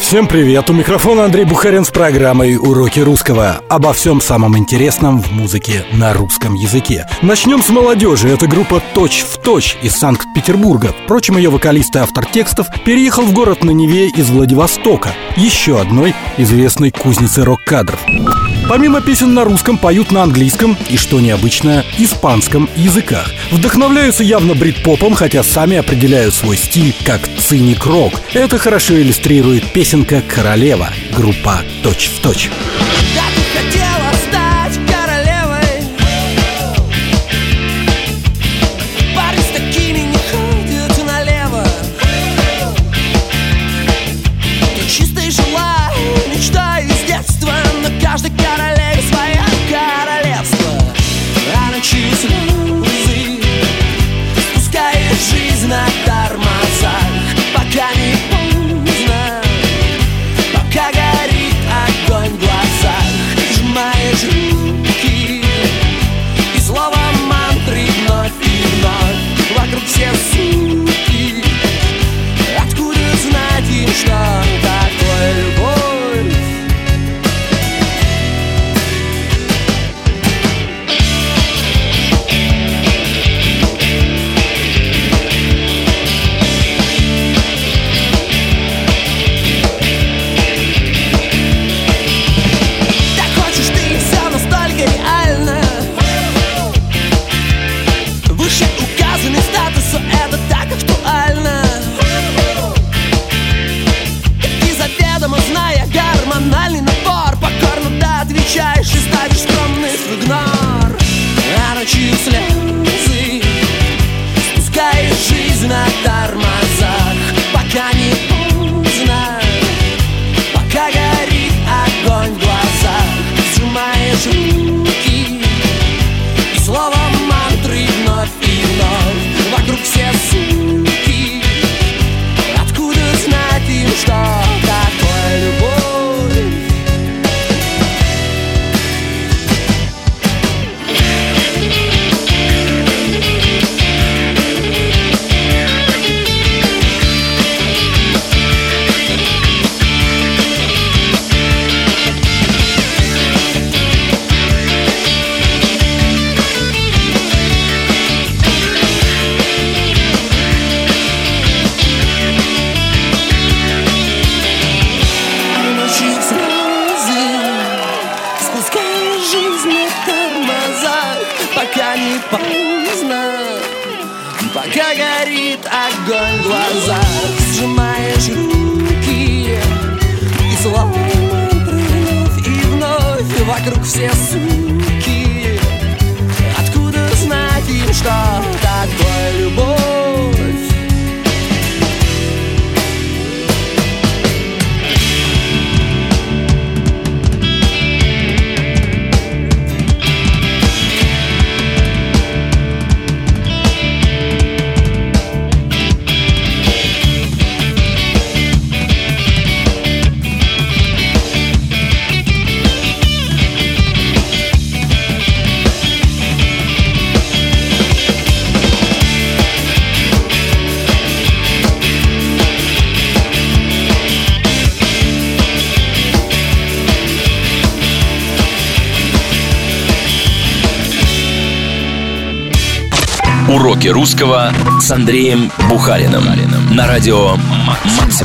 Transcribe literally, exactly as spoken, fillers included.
Всем привет! У микрофона Андрей Бухарин с программой «Уроки русского». Обо всем самом интересном в музыке на русском языке. Начнем с молодежи. Это группа «Точь в точь» из Санкт-Петербурга. Впрочем, ее вокалист и автор текстов переехал в город на Неве из Владивостока, еще одной известной кузницы рок-кадров. Помимо песен на русском, поют на английском и, что необычно, испанском языках. Вдохновляются явно брит-попом, хотя сами определяют свой стиль как циник-рок. Это хорошо иллюстрирует песенка «Королева», группа «Точь в точь». Каждой королеве свое королевство. А ночью слезы спускает жизнь на тормозах, пока не поздно, пока горит огонь в глазах. Сжимаешь руки и слово мантры вновь и вновь. Вокруг все суки. Откуда знать им, что такое любовь? Это так актуально. И заведомо зная гормональный напор, покорно да отвечаешь и ставишь скромный в игнор. А ночью слезы спускаешь жизнь на тормозах, пока не поздно, пока горит огонь в глазах. Сжимаешь руки и слово мантры вновь и вновь. Вокруг все суки. Откуда знать им, что такое любовь? Пока не поздно, пока горит огонь в глазах. Сжимаешь руки и словно мантры вновь и вновь. Вокруг все суки. Откуда знать им, что такое любовь? Уроки русского с Андреем Бухариным на радио Максимум.